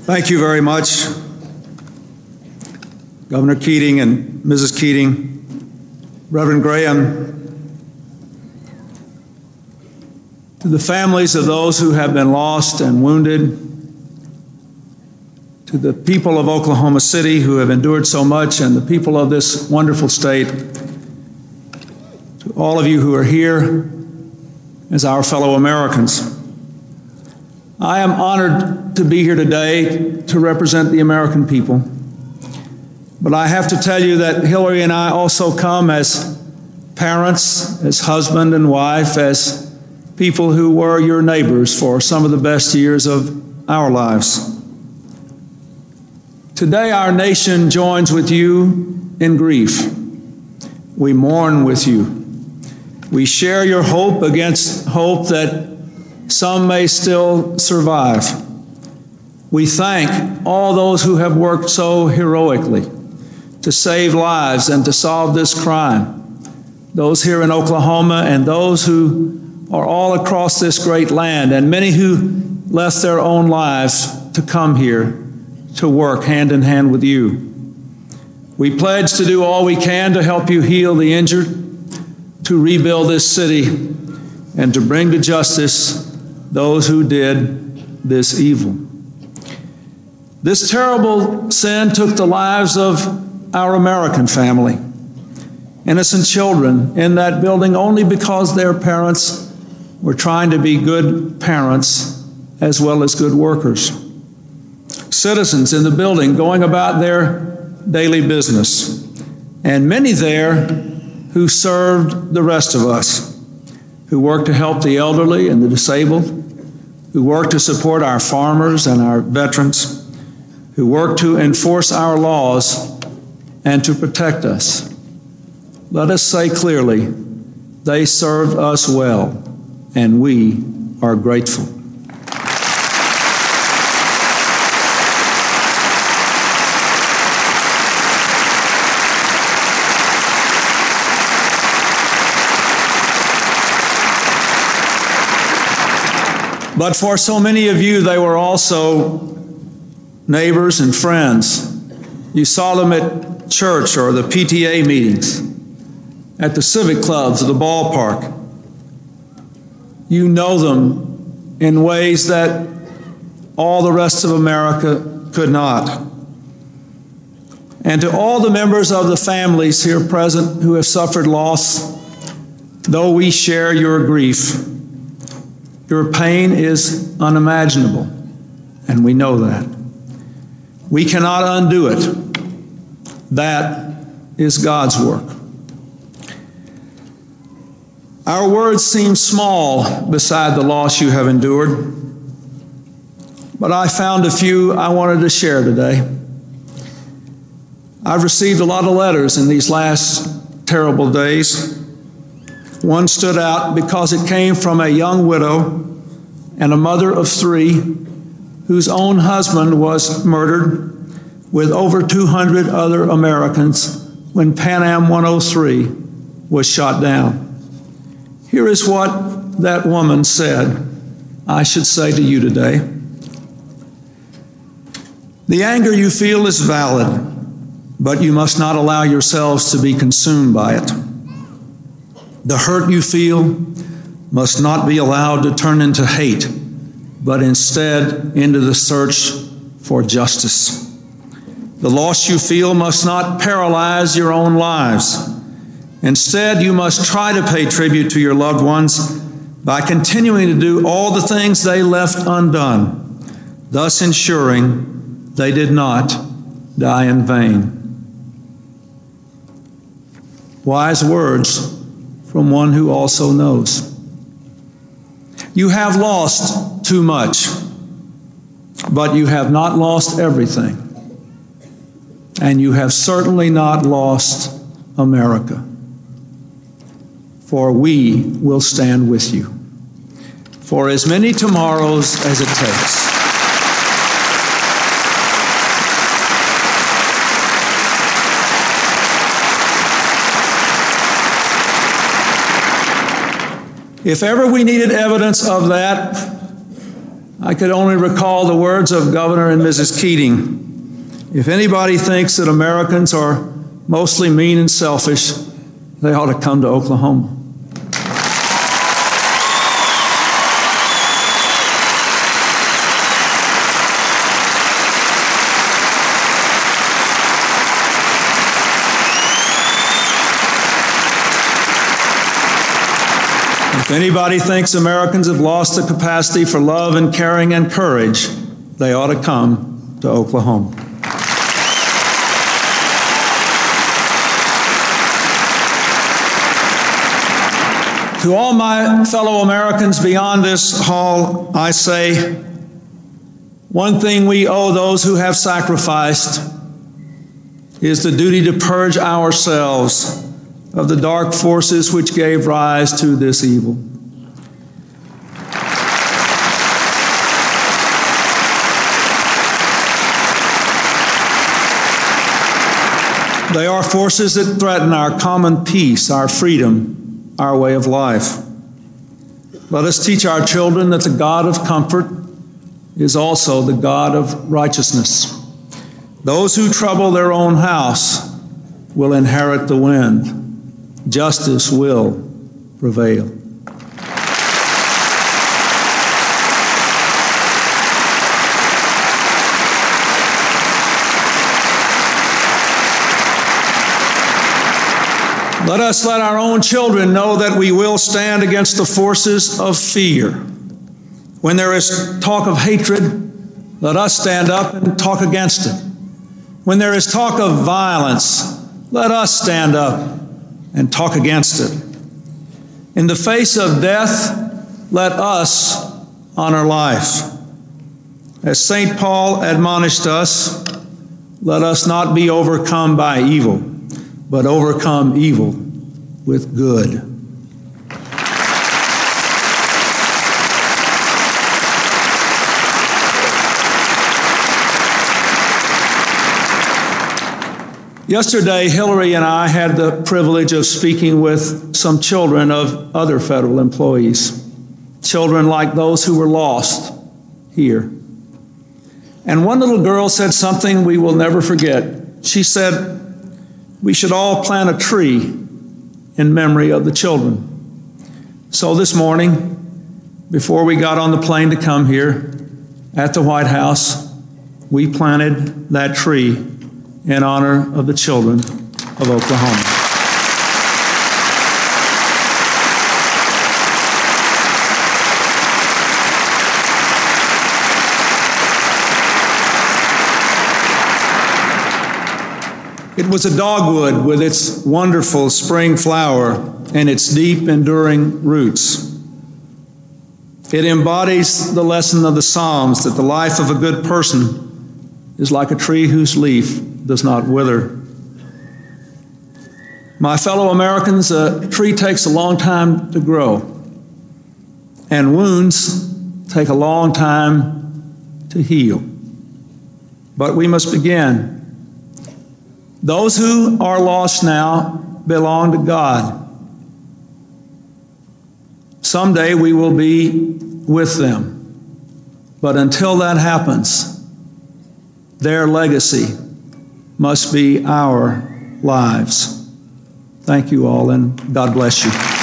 Thank you very much, Governor Keating and Mrs. Keating, Reverend Graham. To the families of those who have been lost and wounded, to the people of Oklahoma City who have endured so much, and the people of this wonderful state, to all of you who are here as our fellow Americans. I am honored to be here today to represent the American people. But I have to tell you that Hillary and I also come as parents, as husband and wife, as people who were your neighbors for some of the best years of our lives. Today, our nation joins with you in grief. We mourn with you. We share your hope against hope that some may still survive. We thank all those who have worked so heroically to save lives and to solve this crime. Those here in Oklahoma and those who are all across this great land, and many who left their own lives to come here to work hand in hand with you. We pledge to do all we can to help you heal the injured, to rebuild this city, and to bring to justice those who did this evil. This terrible sin took the lives of our American family, innocent children in that building only because their parents were trying to be good parents as well as good workers. Citizens in the building going about their daily business, and many there who served the rest of us, who worked to help the elderly and the disabled, who work to support our farmers and our veterans, who work to enforce our laws and to protect us. Let us say clearly, they served us well, and we are grateful. But for so many of you, they were also neighbors and friends. You saw them at church or the PTA meetings, at the civic clubs or the ballpark. You know them in ways that all the rest of America could not. And to all the members of the families here present who have suffered loss, though we share your grief, your pain is unimaginable, and we know that. We cannot undo it. That is God's work. Our words seem small beside the loss you have endured, but I found a few I wanted to share today. I've received a lot of letters in these last terrible days. One stood out because it came from a young widow and a mother of three whose own husband was murdered with over 200 other Americans when Pan Am 103 was shot down. Here is what that woman said, I should say to you today. The anger you feel is valid, but you must not allow yourselves to be consumed by it. The hurt you feel must not be allowed to turn into hate, but instead into the search for justice. The loss you feel must not paralyze your own lives. Instead, you must try to pay tribute to your loved ones by continuing to do all the things they left undone, thus ensuring they did not die in vain. Wise words from one who also knows. You have lost too much, but you have not lost everything. And you have certainly not lost America. For we will stand with you for as many tomorrows as it takes. If ever we needed evidence of that, I could only recall the words of Governor and Mrs. Keating. If anybody thinks that Americans are mostly mean and selfish, they ought to come to Oklahoma. If anybody thinks Americans have lost the capacity for love and caring and courage, they ought to come to Oklahoma. To all my fellow Americans beyond this hall, I say, one thing we owe those who have sacrificed is the duty to purge ourselves of the dark forces which gave rise to this evil. They are forces that threaten our common peace, our freedom, our way of life. Let us teach our children that the God of comfort is also the God of righteousness. Those who trouble their own house will inherit the wind. Justice will prevail. Let us let our own children know that we will stand against the forces of fear. When there is talk of hatred, let us stand up and talk against it. When there is talk of violence, let us stand up and talk against it. In the face of death, let us honor life. As St. Paul admonished us, let us not be overcome by evil, but overcome evil with good. Yesterday, Hillary and I had the privilege of speaking with some children of other federal employees, children like those who were lost here. And one little girl said something we will never forget. She said, we should all plant a tree in memory of the children. So this morning, before we got on the plane to come here at the White House, we planted that tree in honor of the children of Oklahoma. It was a dogwood with its wonderful spring flower and its deep, enduring roots. It embodies the lesson of the Psalms that the life of a good person is like a tree whose leaf does not wither. My fellow Americans, a tree takes a long time to grow, and wounds take a long time to heal. But we must begin. Those who are lost now belong to God. Someday we will be with them. But until that happens, their legacy must be our lives. Thank you all, and God bless you.